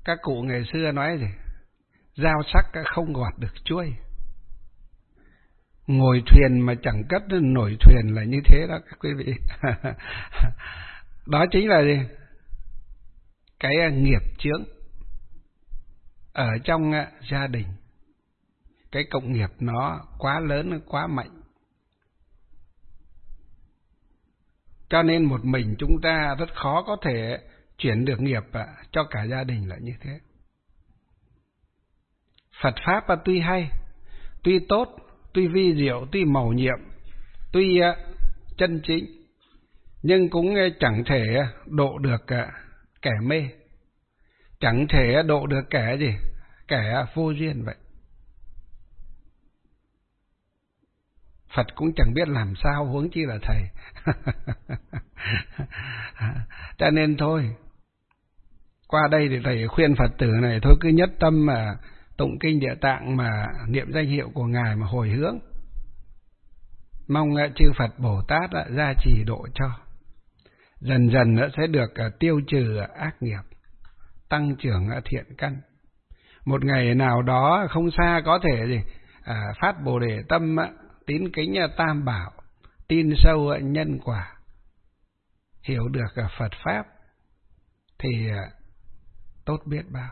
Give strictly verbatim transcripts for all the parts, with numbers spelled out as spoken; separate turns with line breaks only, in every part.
các cụ ngày xưa nói gì? Dao sắc không gọt được chuôi. Ngồi thuyền mà chẳng cất nổi thuyền là như thế đó các quý vị. Đó chính là gì? Cái nghiệp chướng ở trong gia đình. Cái cộng nghiệp nó quá lớn, quá mạnh. Cho nên một mình chúng ta rất khó có thể chuyển được nghiệp cho cả gia đình là như thế. Phật Pháp tuy hay, tuy tốt, tuy vi diệu, tuy mầu nhiệm, tuy chân chính, nhưng cũng chẳng thể độ được kẻ mê, chẳng thể độ được kẻ gì, kẻ vô duyên vậy. Phật cũng chẳng biết làm sao, huống chi là thầy. Cho nên thôi, qua đây thì thầy khuyên Phật tử này thôi cứ nhất tâm mà tụng kinh Địa Tạng, mà niệm danh hiệu của Ngài mà hồi hướng. Mong chư Phật Bồ Tát gia trì độ cho. Dần dần sẽ được tiêu trừ ác nghiệp, tăng trưởng thiện căn. Một ngày nào đó không xa có thể gì à, phát Bồ Đề tâm, tín kính Tam Bảo, tin sâu nhân quả, hiểu được Phật Pháp thì tốt biết bao.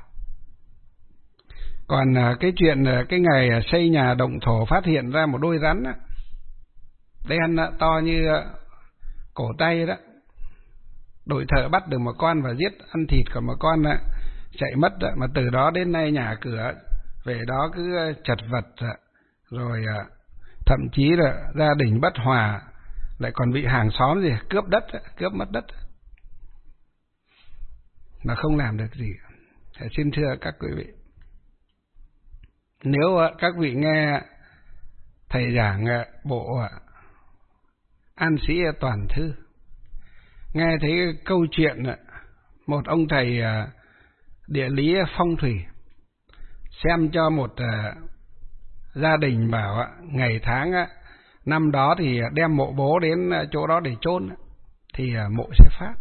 Còn cái chuyện cái ngày xây nhà động thổ phát hiện ra một đôi rắn đó, đen to như cổ tay đó, đội thợ bắt được một con và giết ăn thịt, còn một con chạy mất đó. Mà từ đó đến nay nhà cửa về đó cứ chật vật, rồi thậm chí là gia đình bất hòa, lại còn bị hàng xóm gì cướp đất, cướp mất đất mà không làm được gì. Thì xin thưa các quý vị, nếu các vị nghe thầy giảng bộ An Sĩ Toàn Thư, nghe thấy câu chuyện một ông thầy địa lý phong thủy xem cho một gia đình bảo ngày tháng năm đó thì đem mộ bố đến chỗ đó để chôn thì mộ sẽ phát,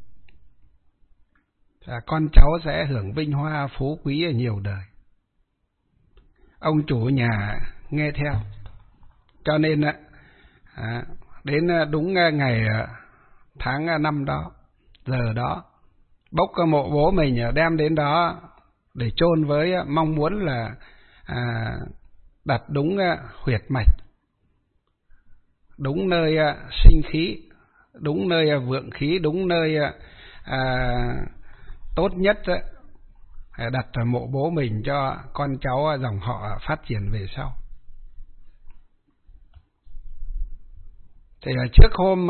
con cháu sẽ hưởng vinh hoa phú quý ở nhiều đời. Ông chủ nhà nghe theo, cho nên đến đúng ngày tháng năm đó, giờ đó, bốc cái mộ bố mình đem đến đó để chôn với mong muốn là à, đặt đúng huyệt mạch, đúng nơi sinh khí, đúng nơi vượng khí, đúng nơi à, tốt nhất, đặt mộ bố mình cho con cháu dòng họ phát triển về sau. Thì trước hôm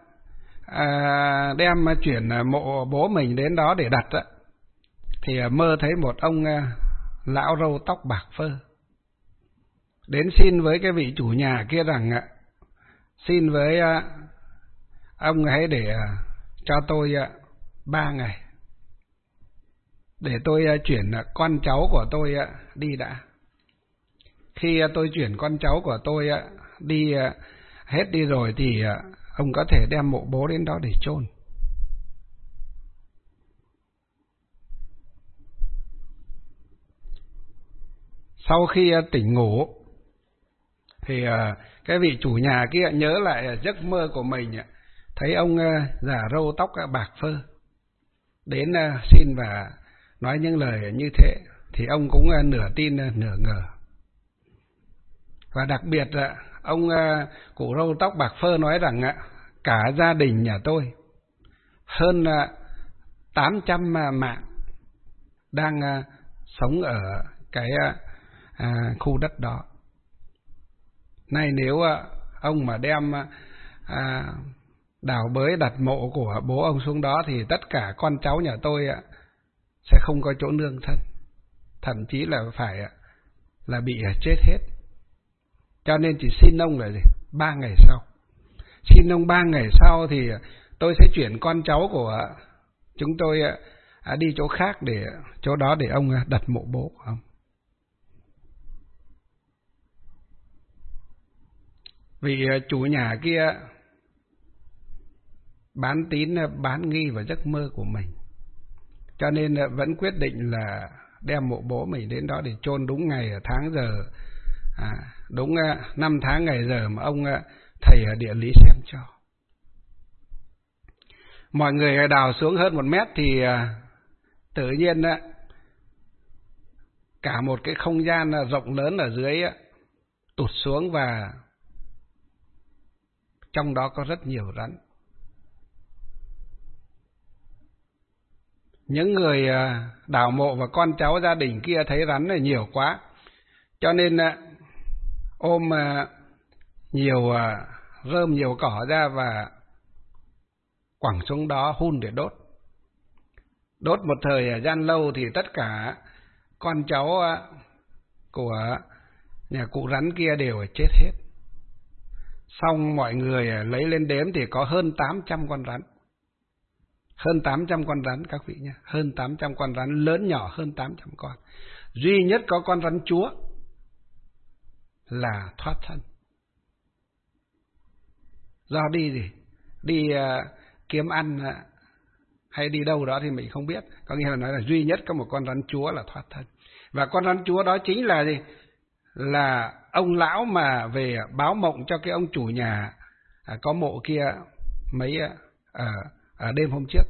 à, đem chuyển mộ bố mình đến đó để đặt á, thì mơ thấy một ông lão râu tóc bạc phơ đến xin với cái vị chủ nhà kia rằng xin với ông ấy để cho tôi ba ngày để tôi chuyển con cháu của tôi đi đã. Khi tôi chuyển con cháu của tôi đi hết đi rồi thì ông có thể đem mộ bố đến đó để chôn. Sau khi tỉnh ngủ thì cái vị chủ nhà kia nhớ lại giấc mơ của mình, thấy ông già râu tóc bạc phơ đến xin và nói những lời như thế, thì ông cũng nửa tin nửa ngờ. Và đặc biệt là ông cụ râu tóc bạc phơ nói rằng cả gia đình nhà tôi hơn tám trăm mạng đang sống ở cái khu đất đó. Nay nếu ông mà đem đào bới đặt mộ của bố ông xuống đó thì tất cả con cháu nhà tôi sẽ không có chỗ nương thân, thậm chí là phải là bị chết hết. Cho nên chỉ xin ông là gì? Ba ngày sau. Xin ông ba ngày sau thì tôi sẽ chuyển con cháu của chúng tôi đi chỗ khác, để chỗ đó để ông đặt mộ bố của ông. Vì chủ nhà kia bán tín bán nghi vào giấc mơ của mình, cho nên vẫn quyết định là đem mộ bố mình đến đó để chôn đúng ngày tháng giờ, à, đúng năm tháng ngày giờ mà ông thầy ở địa lý xem cho. Mọi người đào xuống hơn một mét thì tự nhiên cả một cái không gian rộng lớn ở dưới tụt xuống, và trong đó có rất nhiều rắn. Những người đào mộ và con cháu gia đình kia thấy rắn này nhiều quá, cho nên ôm nhiều rơm nhiều cỏ ra và quẳng xuống đó hun để đốt. Đốt một thời gian lâu thì tất cả con cháu của nhà cụ rắn kia đều chết hết. Xong mọi người lấy lên đếm thì có hơn tám trăm con rắn. Hơn tám trăm con rắn các vị nhé, hơn tám trăm con rắn, lớn nhỏ hơn tám trăm con. Duy nhất có con rắn chúa là thoát thân. Do đi gì? Đi uh, kiếm ăn uh, hay đi đâu đó thì mình không biết. Có nghĩa là nói là duy nhất có một con rắn chúa là thoát thân. Và con rắn chúa đó chính là gì? Là ông lão mà về báo mộng cho cái ông chủ nhà uh, có mộ kia mấy uh, uh, ở đêm hôm trước.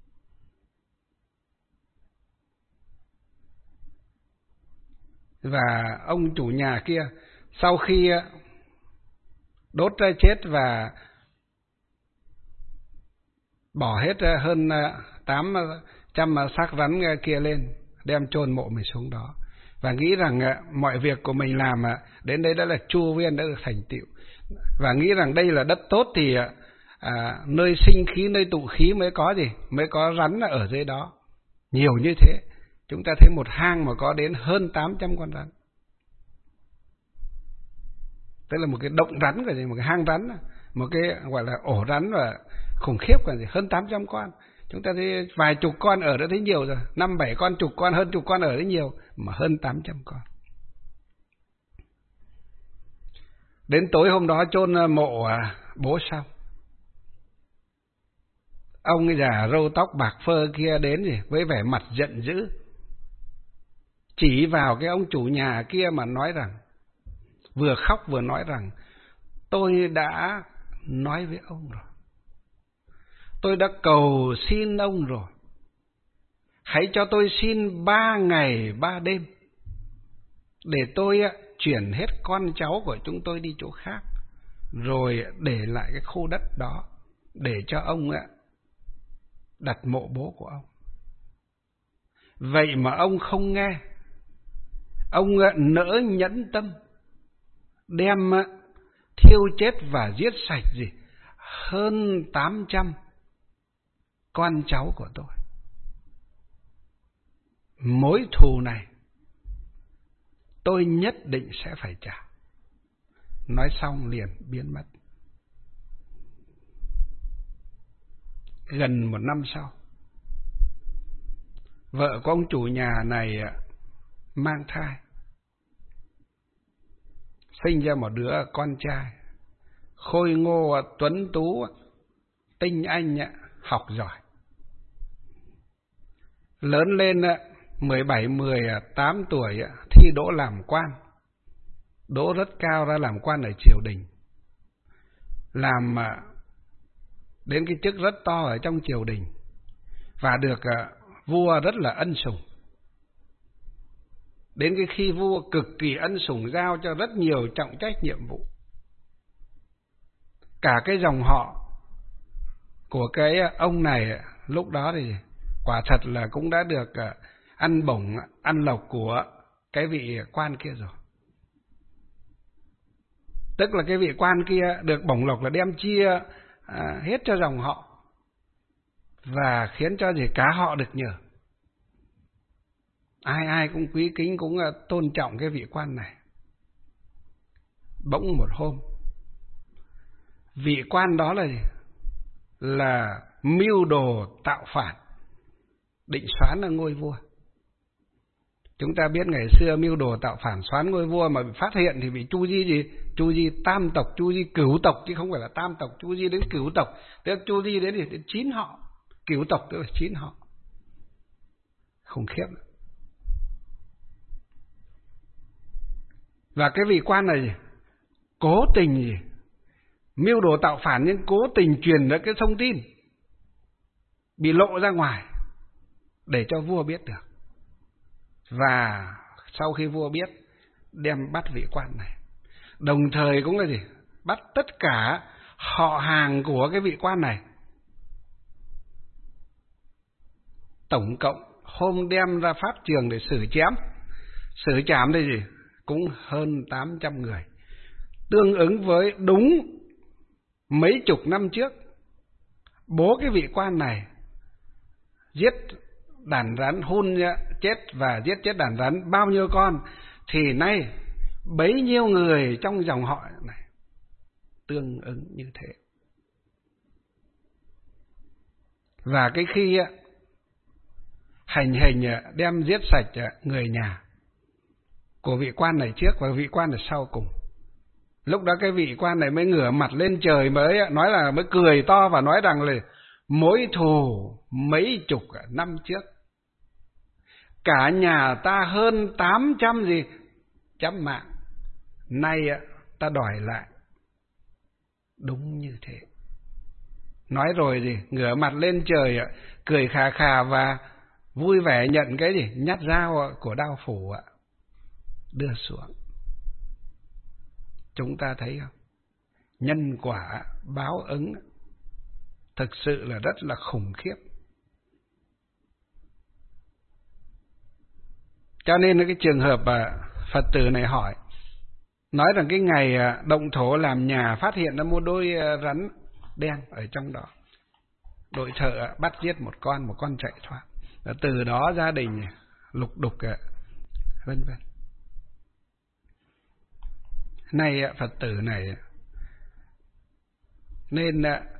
Và ông chủ nhà kia sau khi đốt chết và bỏ hết hơn tám trăm xác rắn kia lên, đem chôn mộ mình xuống đó, và nghĩ rằng mọi việc của mình làm đến đây đã là chu viên, đã được thành tựu, và nghĩ rằng đây là đất tốt thì à, nơi sinh khí, nơi tụ khí mới có gì, mới có rắn ở dưới đó nhiều như thế. Chúng ta thấy một hang mà có đến hơn tám trăm con rắn, tức là một cái động rắn cái gì, một cái hang rắn, một cái gọi là ổ rắn và khủng khiếp còn gì, hơn tám trăm con. Chúng ta thấy vài chục con ở đó thấy nhiều rồi, năm bảy con, chục con, hơn chục con ở đấy nhiều, mà hơn tám trăm con. Đến tối hôm đó chôn mộ bố xong, ông già râu tóc bạc phơ kia đến gì với vẻ mặt giận dữ, chỉ vào cái ông chủ nhà kia mà nói rằng, vừa khóc vừa nói rằng, tôi đã nói với ông rồi, tôi đã cầu xin ông rồi, hãy cho tôi xin ba ngày ba đêm để tôi chuyển hết con cháu của chúng tôi đi chỗ khác, rồi để lại cái khu đất đó để cho ông đặt mộ bố của ông. Vậy mà ông không nghe, ông nỡ nhẫn tâm đem thiêu chết và giết sạch gì hơn tám trăm con cháu của tôi. Mối thù này tôi nhất định sẽ phải trả. Nói xong liền biến mất. Gần một năm sau, vợ của ông chủ nhà này mang thai, sinh ra một đứa con trai khôi ngô tuấn tú, tinh anh, học giỏi. Lớn lên mười bảy mười tám tuổi thi đỗ làm quan, đỗ rất cao, ra làm quan ở triều đình, làm đến cái chức rất to ở trong triều đình, và được vua rất là ân sủng. Đến cái khi vua cực kỳ ân sủng, giao cho rất nhiều trọng trách nhiệm vụ. Cả cái dòng họ của cái ông này lúc đó thì quả thật là cũng đã được ăn bổng, ăn lộc của cái vị quan kia rồi. Tức là cái vị quan kia được bổng lộc là đem chia à, hết cho dòng họ, và khiến cho gì cả họ được nhờ. Ai ai cũng quý kính, cũng tôn trọng cái vị quan này. Bỗng một hôm, vị quan đó là gì? Là mưu đồ tạo phản, định soán là ngôi vua. Chúng ta biết ngày xưa mưu đồ tạo phản soán ngôi vua mà bị phát hiện thì bị chu di gì? Chu di tam tộc, chu di cửu tộc, chứ không phải là tam tộc, chu di đến cửu tộc. Tức chu di đến thì đến chín họ, cửu tộc tức là chín họ. khủng khiếp. Và cái vị quan này cố tình gì? Mưu đồ tạo phản, nhưng cố tình truyền được cái thông tin bị lộ ra ngoài để cho vua biết được. Và sau khi vua biết, đem bắt vị quan này. Đồng thời cũng là gì? Bắt tất cả họ hàng của cái vị quan này. Tổng cộng hôm đem ra pháp trường để xử chém, xử trảm đây gì? Cũng hơn tám trăm người. Tương ứng với đúng mấy chục năm trước, bố cái vị quan này giết đàn rắn, hôn chết và giết chết đàn rắn bao nhiêu con, thì nay bấy nhiêu người trong dòng họ này tương ứng như thế. Và cái khi hành hình đem giết sạch người nhà của vị quan này trước và vị quan này sau cùng, lúc đó cái vị quan này mới ngửa mặt lên trời, mới nói là mới cười to và nói rằng là mối thù mấy chục năm trước, cả nhà ta hơn tám trăm gì trăm mạng, nay ta đòi lại. Đúng như thế. Nói rồi gì, ngửa mặt lên trời, cười khà khà và vui vẻ nhận cái gì, nhát dao của Đao Phủ đưa xuống. Chúng ta thấy không? Nhân quả báo ứng thực sự là rất là khủng khiếp. Cho nên cái trường hợp Phật tử này hỏi, nói rằng cái ngày động thổ làm nhà phát hiện ra một đôi rắn đen ở trong đó, đội thợ bắt giết một con, một con chạy thoát. Từ đó gia đình lục đục vân vân. Nay Phật tử này nên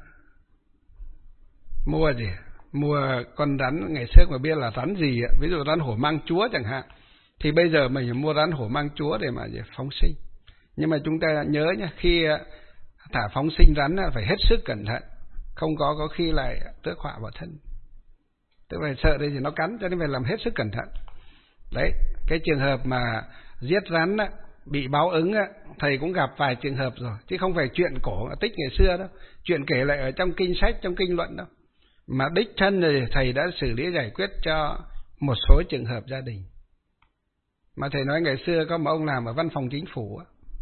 mua gì? Mua con rắn, ngày trước mà biết là rắn gì, ví dụ rắn hổ mang chúa chẳng hạn, thì bây giờ mình mua rắn hổ mang chúa để mà gì? Phóng sinh. Nhưng mà chúng ta nhớ nhé, khi thả phóng sinh rắn phải hết sức cẩn thận, không có có khi lại tước họa vào thân. Tức là sợ đây thì nó cắn, cho nên phải làm hết sức cẩn thận. Đấy, cái trường hợp mà giết rắn bị báo ứng, thầy cũng gặp vài trường hợp rồi, chứ không phải chuyện cổ tích ngày xưa đâu, chuyện kể lại ở trong kinh sách, trong kinh luận đâu, mà đích thân thì thầy đã xử lý giải quyết cho một số trường hợp gia đình. Mà thầy nói ngày xưa có một ông làm ở văn phòng chính phủ,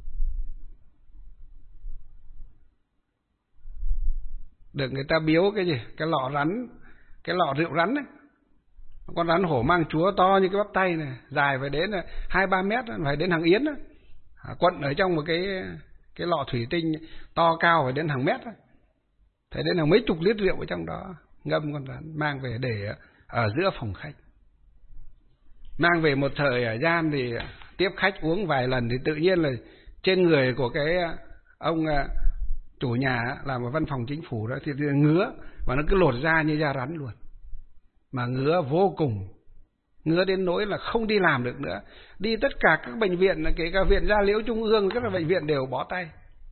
được người ta biếu cái gì, cái lọ rắn, cái lọ rượu rắn ấy, con rắn hổ mang chúa to như cái bắp tay này, dài phải đến hai ba mét, phải đến hàng yến, quận ở trong một cái cái lọ thủy tinh to cao phải đến hàng mét, phải đến hàng mấy chục lít rượu ở trong đó, ngâm con rắn mang về để ở giữa phòng khách. Mang về một thời gian thì tiếp khách uống vài lần thì tự nhiên là trên người của cái ông chủ nhà làm ở văn phòng chính phủ đó thì ngứa, và nó cứ lột da như da rắn luôn, mà ngứa vô cùng, ngứa đến nỗi là không đi làm được nữa. Đi tất cả các bệnh viện, kể cả viện Gia Liễu Trung ương, các bệnh viện đều bó tay.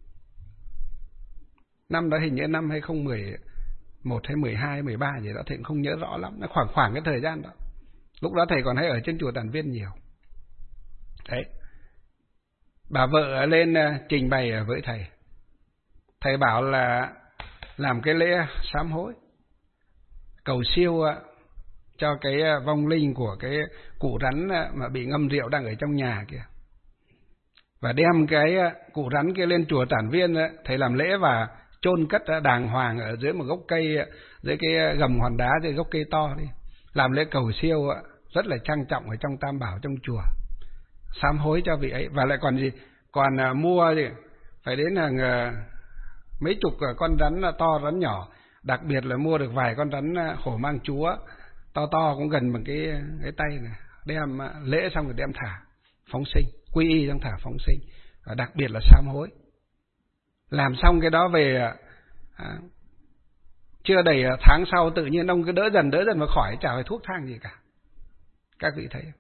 Năm đó hình như năm hai không một một hay mười hai, mười ba gì đó, thầy cũng không nhớ rõ lắm, khoảng khoảng cái thời gian đó. Lúc đó thầy còn hay ở trên chùa Tản Viên nhiều. Đấy, bà vợ lên trình bày với thầy, thầy bảo là làm cái lễ sám hối, cầu siêu cho cái vong linh của cái cụ rắn mà bị ngâm rượu đang ở trong nhà kia, và đem cái cụ rắn kia lên chùa Tản Viên, thầy làm lễ và chôn cất đàng hoàng ở dưới một gốc cây, dưới cái gầm hòn đá, dưới gốc cây to đi, làm lễ cầu siêu rất là trang trọng ở trong tam bảo trong chùa, sám hối cho vị ấy. Và lại còn gì, còn mua gì phải đến hàng mấy chục con rắn to rắn nhỏ, đặc biệt là mua được vài con rắn hổ mang chúa to to cũng gần bằng cái cái tay này, đem lễ xong rồi đem thả phóng sinh, quy y trong thả phóng sinh, và đặc biệt là sám hối. Làm xong cái đó về à, chưa đầy tháng sau tự nhiên ông cứ đỡ dần đỡ dần và khỏi, chả phải thuốc thang gì cả. Các vị thấy không?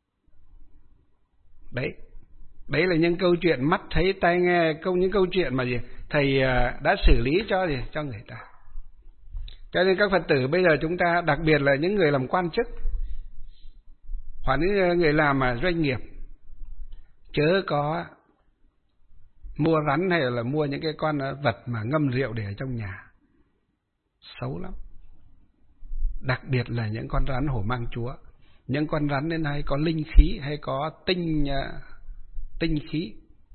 Đấy, đấy là những câu chuyện mắt thấy tai nghe, câu những câu chuyện mà gì thầy đã xử lý cho gì cho người ta. Cho nên các Phật tử bây giờ chúng ta, đặc biệt là những người làm quan chức, Hoặc những người làm mà doanh nghiệp chớ có mua rắn hay là mua những cái con vật mà ngâm rượu để ở trong nhà, xấu lắm. Đặc biệt là những con rắn hổ mang chúa, những con rắn đến hay có linh khí hay có tinh tinh khí.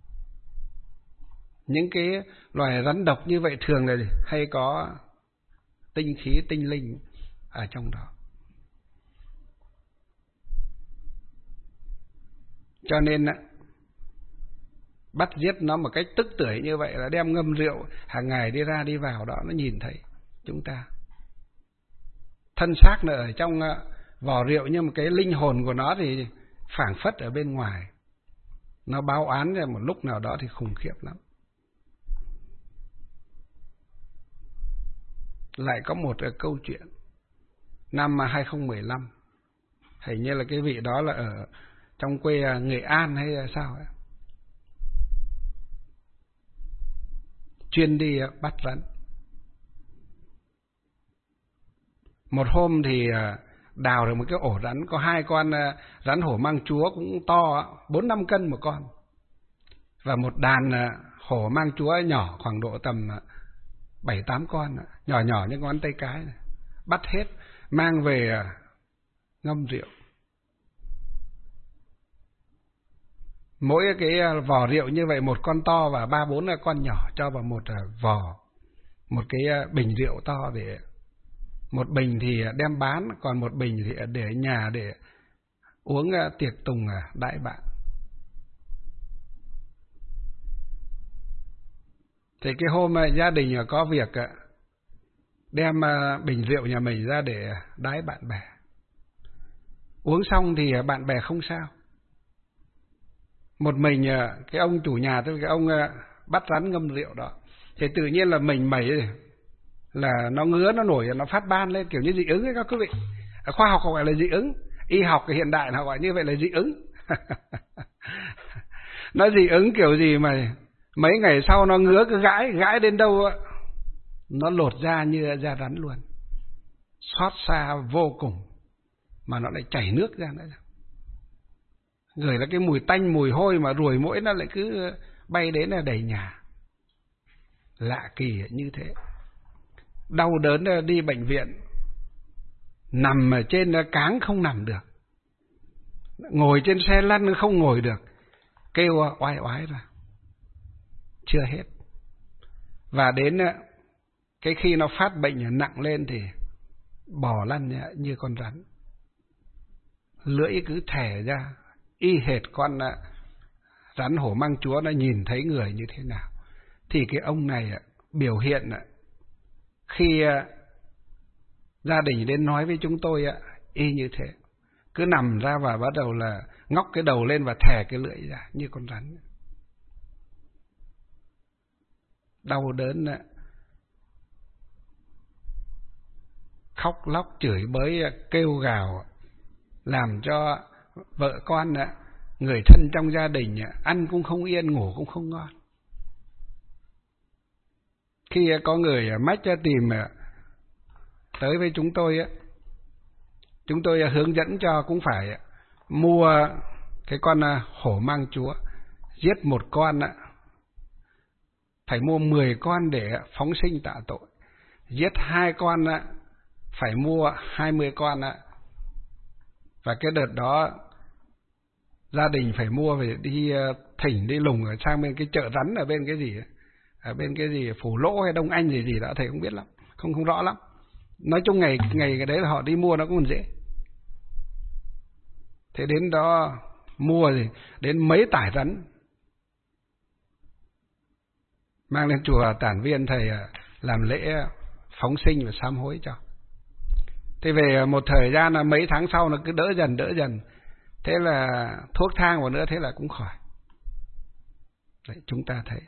Những cái loài rắn độc như vậy thường là hay có tinh khí, tinh linh ở trong đó. Cho nên bắt giết nó một cách tức tưởi như vậy là đem ngâm rượu hàng ngày đi ra đi vào đó, nó nhìn thấy chúng ta. Thân xác nó ở trong vỏ rượu nhưng mà cái linh hồn của nó thì phảng phất ở bên ngoài. Nó báo án ra một lúc nào đó thì khủng khiếp lắm. Lại có một câu chuyện năm hai không một năm, hình như là cái vị đó là ở trong quê Nghệ An hay là sao ấy, chuyên đi bắt rắn. Một hôm thì đào được một cái ổ rắn, có hai con rắn hổ mang chúa cũng to, bốn năm cân một con, và một đàn hổ mang chúa nhỏ khoảng độ tầm bảy tám con, nhỏ nhỏ như ngón tay cái này. Bắt hết mang về ngâm rượu. Mỗi cái vò rượu như vậy, một con to và ba bốn con nhỏ cho vào một vò, một cái bình rượu to, để một bình thì đem bán, còn một bình thì để ở nhà để uống tiệc tùng đãi bạn. Thì cái hôm gia đình có việc đem bình rượu nhà mình ra để đãi bạn bè. Uống xong thì bạn bè không sao. Một mình cái ông chủ nhà, tức là cái ông bắt rắn ngâm rượu đó, thì tự nhiên là mình mẩy là nó ngứa, nó nổi, nó phát ban lên kiểu như dị ứng ấy các quý vị. Ở khoa học gọi là dị ứng, y học hiện đại họ gọi như vậy là dị ứng. Nó dị ứng kiểu gì mà mấy ngày sau nó ngứa, cứ gãi, gãi đến đâu nó lột da như da rắn luôn. Xót xa vô cùng, mà nó lại chảy nước ra nữa. Người là cái mùi tanh, mùi hôi mà ruồi muỗi nó lại cứ bay đến là đầy nhà. Lạ kỳ như thế. Đau đớn đi bệnh viện, nằm ở trên cáng không nằm được, ngồi trên xe lăn không ngồi được, kêu oai oái ra. Chưa hết. Và đến cái khi nó phát bệnh nặng lên thì bò lăn như con rắn, lưỡi cứ thè ra y hệt con rắn hổ mang chúa nó nhìn thấy người như thế nào. Thì cái ông này biểu hiện khi gia đình đến nói với chúng tôi y như thế, cứ nằm ra và bắt đầu là ngóc cái đầu lên và thè cái lưỡi ra như con rắn. Đau đớn, khóc lóc chửi bới kêu gào, làm cho vợ con, người thân trong gia đình ăn cũng không yên, ngủ cũng không ngon. Khi có người mách tìm tới với chúng tôi, chúng tôi hướng dẫn cho cũng phải mua cái con hổ mang chúa, giết một con phải mua mười con để phóng sinh tạ tội, giết hai con phải mua hai mươi con. Và cái đợt đó gia đình phải mua, phải đi thỉnh đi lùng ở sang bên cái chợ rắn ở bên cái gì ấy, ở bên cái gì Phủ Lỗ hay Đông Anh gì gì đó, thầy không biết lắm, không không rõ lắm. Nói chung ngày ngày cái đấy là họ đi mua nó cũng còn dễ. Thế đến đó mua thì đến mấy tải rắn, mang lên chùa Tản Viên, thầy làm lễ phóng sinh và sám hối cho. Thế về một thời gian là mấy tháng sau nó cứ đỡ dần đỡ dần, thế là thuốc thang vào nữa, thế là cũng khỏi. Đấy, chúng ta thấy.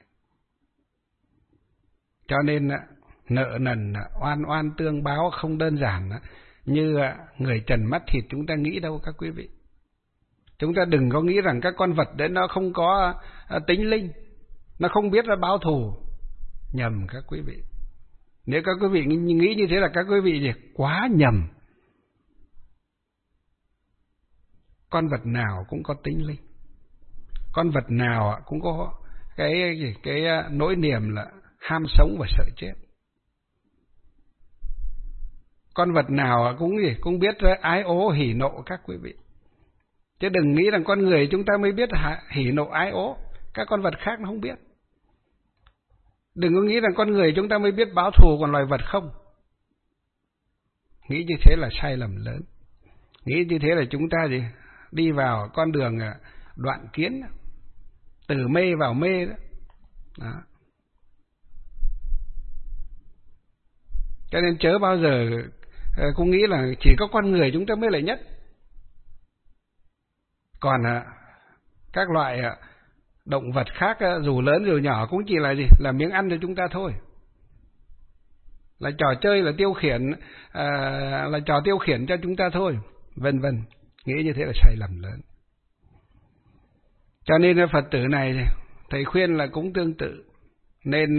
Cho nên nợ nần oan oan tương báo không đơn giản như người trần mắt thịt chúng ta nghĩ đâu các quý vị. Chúng ta đừng có nghĩ rằng các con vật đấy nó không có tính linh, nó không biết là báo thù. Nhầm các quý vị. Nếu các quý vị nghĩ như thế là các quý vị gì quá nhầm. con vật nào cũng có tính linh, con vật nào cũng có cái gì cái nỗi niềm là ham sống và sợ chết. Con vật nào cũng gì cũng biết ái ố hỉ nộ các quý vị. Chứ đừng nghĩ rằng con người chúng ta mới biết hỉ nộ ái ố, các con vật khác nó không biết. Đừng có nghĩ rằng con người chúng ta mới biết báo thù, còn loài vật không. Nghĩ như thế là sai lầm lớn. Nghĩ như thế là chúng ta gì đi vào con đường đoạn kiến, từ mê vào mê đó. Đó. Cho nên chớ bao giờ cũng nghĩ là chỉ có con người chúng ta mới là nhất. Còn các loại động vật khác dù lớn dù nhỏ cũng chỉ là gì? Là miếng ăn cho chúng ta thôi. Là trò chơi, là tiêu khiển, à, là trò tiêu khiển cho chúng ta thôi, vân vân. Nghĩ như thế là sai lầm lớn. Cho nên Phật tử này thầy khuyên là cũng tương tự. Nên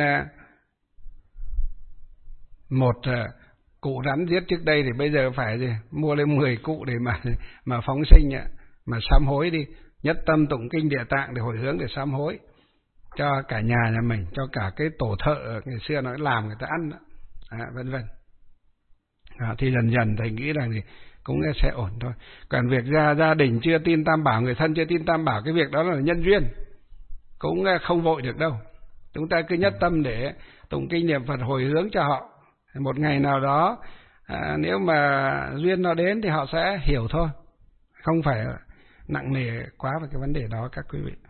một cụ rắn giết trước đây thì bây giờ phải gì? Mua lên mười cụ để mà mà phóng sinh, mà sám hối đi. Nhất tâm tụng kinh Địa Tạng để hồi hướng, để sám hối cho cả nhà nhà mình, cho cả cái tổ thợ ngày xưa nói làm người ta ăn đó. À, vân vân. À, thì dần dần thầy nghĩ rằng thì cũng sẽ ổn thôi. Còn việc gia gia đình chưa tin Tam Bảo, người thân chưa tin Tam Bảo, cái việc đó là nhân duyên, cũng không vội được đâu. Chúng ta cứ nhất tâm để tụng kinh niệm Phật hồi hướng cho họ. Một ngày nào đó à, nếu mà duyên nó đến thì họ sẽ hiểu thôi, không phải nặng nề quá về cái vấn đề đó các quý vị.